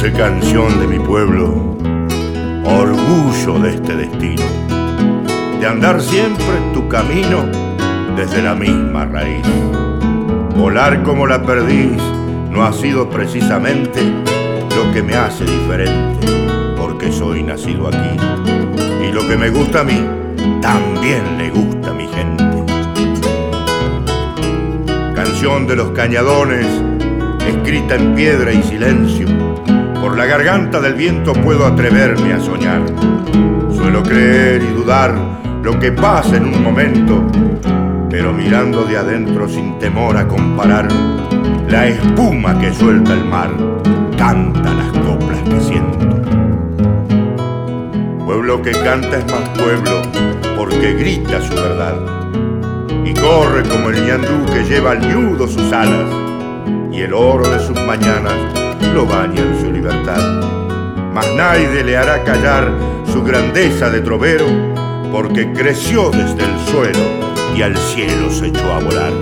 Dulce canción de mi pueblo, orgullo de este destino, de andar siempre tu camino desde la misma raíz. Volar como la perdiz no ha sido precisamente lo que me hace diferente, porque soy nacido aquí. Y lo que me gusta a mí, también le gusta a mi gente. Canción de los cañadones, escrita en piedra y silencio. Por la garganta del viento puedo atreverme a soñar. Suelo creer y dudar lo que pasa en un momento, pero mirando de adentro sin temor a comparar, la espuma que suelta el mar canta las coplas que siento. Pueblo que canta es más pueblo porque grita su verdad y corre como el ñandú que lleva al ñudo sus alas, y el oro de sus mañanas lo baña en su libertad. Mas nadie le hará callar su grandeza de trovero, porque creció desde el suelo y al cielo se echó a volar.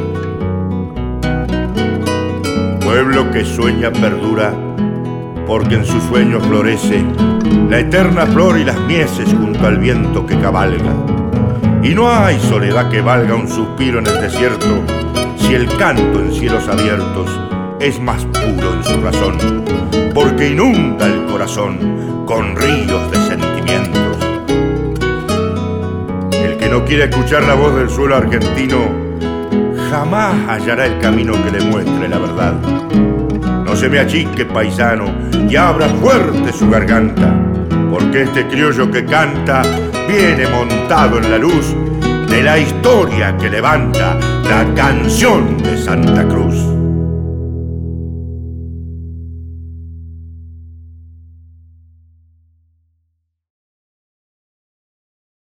Pueblo que sueña perdura, porque en su sueño florece la eterna flor y las mieses junto al viento que cabalga. Y no hay soledad que valga un suspiro en el desierto, si el canto en cielos abiertos es más puro en su razón, porque inunda el corazón con ríos de sentimientos. El que no quiere escuchar la voz del suelo argentino jamás hallará el camino que le muestre la verdad. No se me achique, paisano, y abra fuerte su garganta, porque este criollo que canta viene montado en la luz de la historia que levanta la canción de Santa Cruz.